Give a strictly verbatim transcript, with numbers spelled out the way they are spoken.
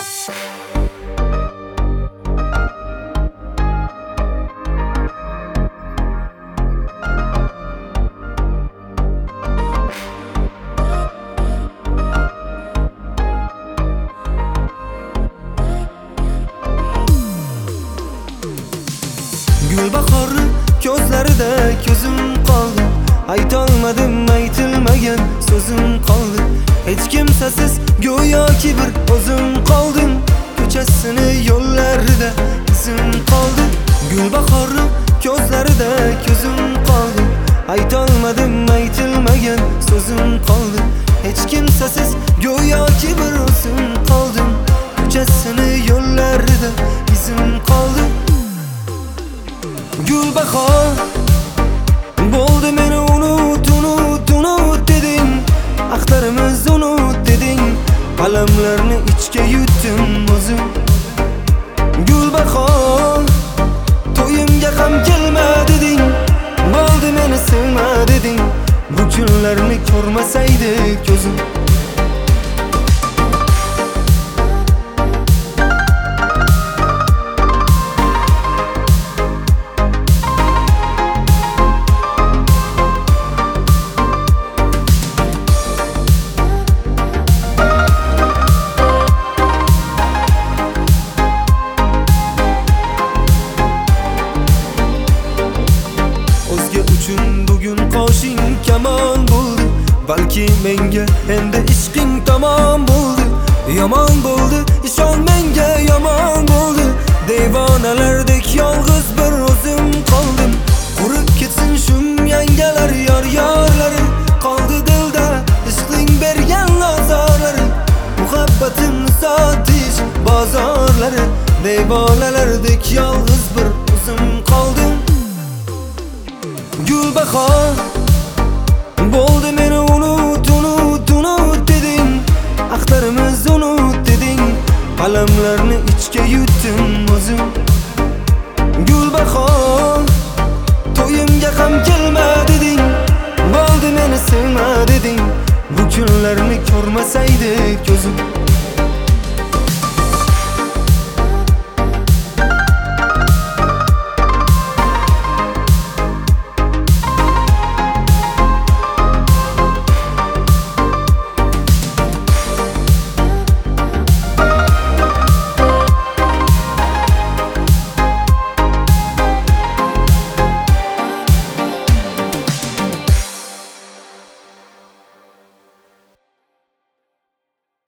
Gulbahor ko'zlarida ko'zim qoldi, aytolmadim aytilmagan so'zim qoldi. Hech kimsasiz go'yoki bir o'zim qoldim, ko'chasini yo'llarida izim qoldi. Gulbahor ko'zlarida ko'zim qoldi, aytolmadim aytilmagan so'zim qoldi. Hech kimsasiz go'yoki bir o'zim qoldim, ko'chasini yo'llarida izim qoldi. Gulbahor bo'ldi, meni unut, unut, unut deding. Axtarimiz unut deding, alamlarni ichga yutdim o'zim. Gulbahor to'yimga ham kelma deding, bo'ldi meni sevma deding. Bu kunlarni ko'rmasaydi ko'zim. Uchun bugun qoshing kamon bo'ldi, balki menga endi ishqing tamom bo'ldi. Yomon bo'ldi, ishon menga yomon bo'ldi. Devonalardek yolg'iz bir o'zim qoldim. Qurib ketsin shum yangalar yor yorlari, qoldi dilda ishqing bergan azorlari. Muhabbatimni sotish bozorlari, devonalardek yolg'iz bir o'zim qoldim. Gulbahor bo'ldi, meni unut, unut, unut deding. Axtarimiz unut deding, alamlarni ichga yutdim o'zim. Gulbahor to'yimga ham kelma deding, bo'ldi meni sevma deding. Bu kunlarni ko'rmasaydi ko'zim.